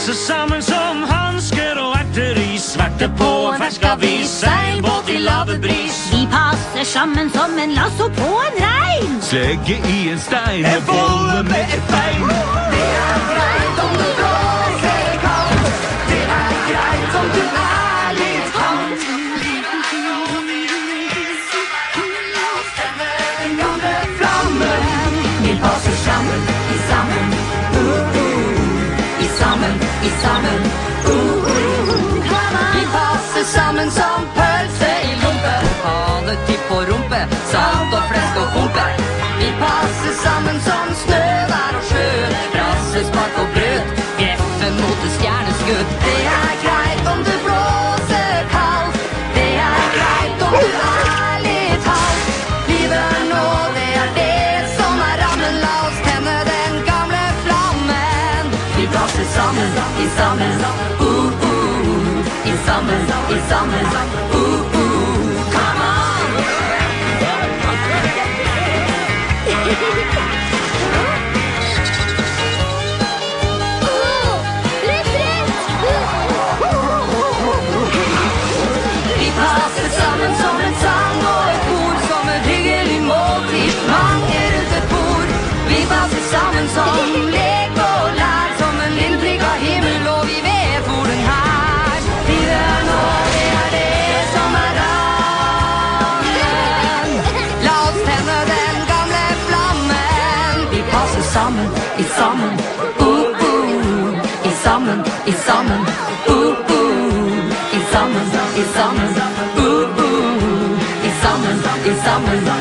passer sammen som hansker og erter i sverte på en ferskavis, seilbåt i lave bris. Vi passer sammen som en lasso på en rein, Slegge i en stein og bolle med et bein. Det er greit om du blåser kaldt, det er greit om du er litt kaldt. La oss tenne den gamle flammen. Vi passer sammen, i sammen, i sammen, i sammen, Vi passer sammen som pølse i lompe, hanetipp på rumpe, salt og flesk og pumpe. Vi passer sammen som snø, vær og sjø, brassespark og brød, greffen mot et stjerneskudd. Det er greit om du blåser kaldt, det er greit om du er litt halvt. Livet nå, det er det som er rammen, la oss tenne den gamle flammen. Vi passer sammen, i sammen, i sammen, i sammen, come on! Vi passer sammen som en sang og et bord, som et hyggelig måltid, mange rundt et bord. Vi passer sammen som lek og lær, som en lindtrykk av himmel, og vi vet hvor den her. Livet nå, det er det som er rammen. La oss tenne den gamle flammen. Vi passer sammen, i sammen, i sammen, i sammen, i sammen, i sammen, i sammen, i sammen.